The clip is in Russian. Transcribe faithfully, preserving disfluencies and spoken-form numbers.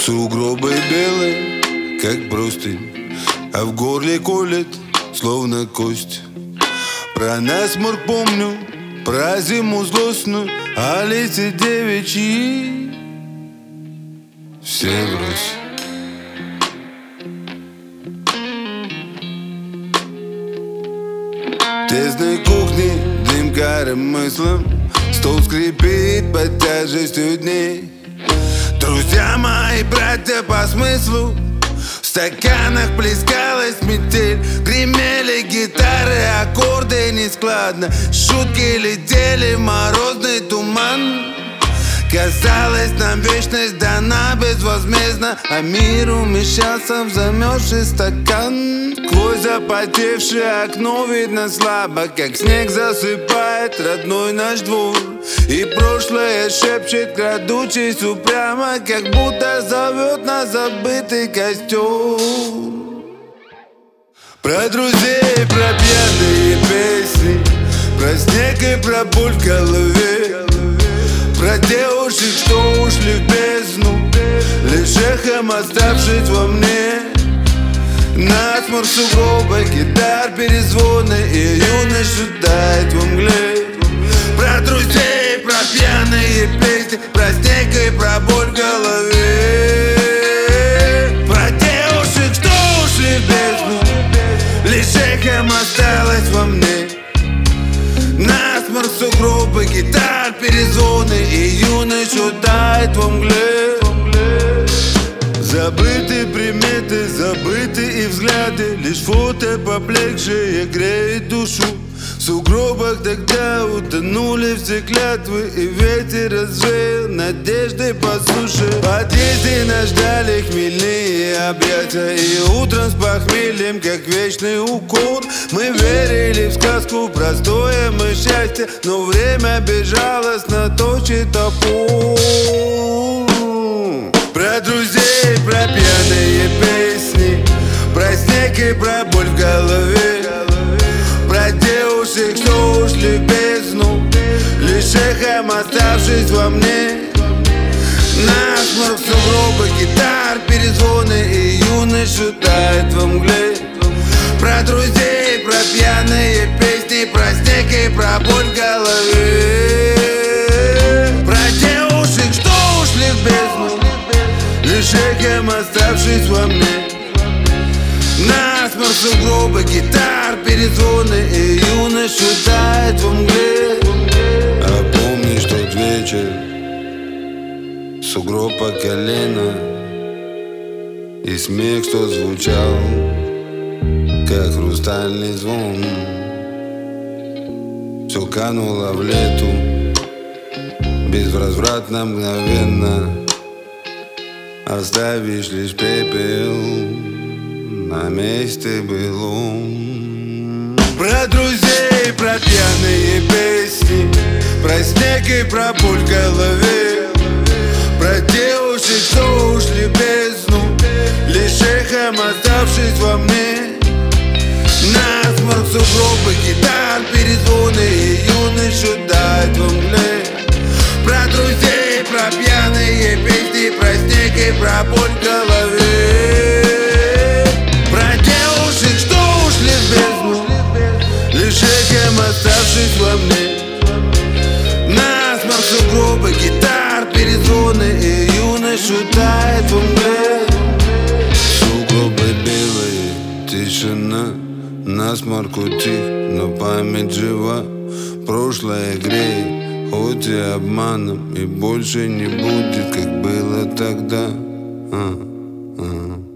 Сугробы белые, как простынь, а в горле колет, словно кость. Про насморк помню, про зиму злостную, а лица девичьи все врозь. В тесной кухне дым коромыслом, стол скрипит под тяжестью дней. Друзья мои, братья по смыслу, в стаканах плескалась метель. Гремели гитары, аккорды нескладно, шутки летели в морозный туман. Казалось, нам вечность дана безвозмездно, а мир умещался в замерзший стакан. Сквозь запотевшее окно видно слабо, как снег засыпает родной наш двор. И прошлое шепчет, крадучись упрямо, как будто зовет на забытый костер. Про друзей, про пьяные песни, про снег и про боль в голове, про девушек, что ушли в бездну, лишь эхом оставшись во мне. Насморк, сугробы, гитар, перезвоны, и юность ждает во мгле. Про друзей, про пьяные песни, про снег и про боль в голове, про девушек, что ушли в бездну, лишь эхом осталось во мне. Насморк, сугробы, гитар, перезвоны, и юность ждает во мгле. Забыты приметы, забыты и взгляды, лишь фото поблекшие греет душу. В сугробах тогда утонули все клятвы, и ветер развеял надежды по суше. В подъезде нас ждали хмельные объятия, и утром с похмельем, как вечный укор, мы верили в сказку простое мы счастье, но время безжалостно точит топор. Про друзей, про пьяные песни, про снег и про боль в голове, про девушек, что ушли в бездну, лишь эхом оставшись во мне. Насморк, сугробы, гитар, перезвоны, и юность ждает во мгле. Про друзей, про пьяные песни, про снег и про боль в голове, про девушек, что ушли в бездну, лишь эхом оставшись во мне. Насморк, сугробы, гитар, перезвоны, и юность ждает во мгле. А помнишь тот вечер, сугроб по колено, и смех, что звучал, как хрустальный звон. Все кануло в лету, безвозвратно, мгновенно, оставишь лишь пепел на месте былом. Про друзей, про пьяные песни, про снег и про боль в голове, про девушек, что ушли в бездну, лишь эхом оставшись во мне. Насморк, сугробы, гитар, перезвоны, и юность ждает во мгле. Про друзей, про пьяные песни, про снег и про боль в голове, про девушек, что ушли в бездну, лишь эхом оставшись во мне. Насморк, сугробы, гитар, перезвоны, и юность ждает во мгле. Сугробы белые, тишина, насморк утих, но память жива. Прошлое греет, хоть и обманом, и больше не будет, как было тогда. А, а.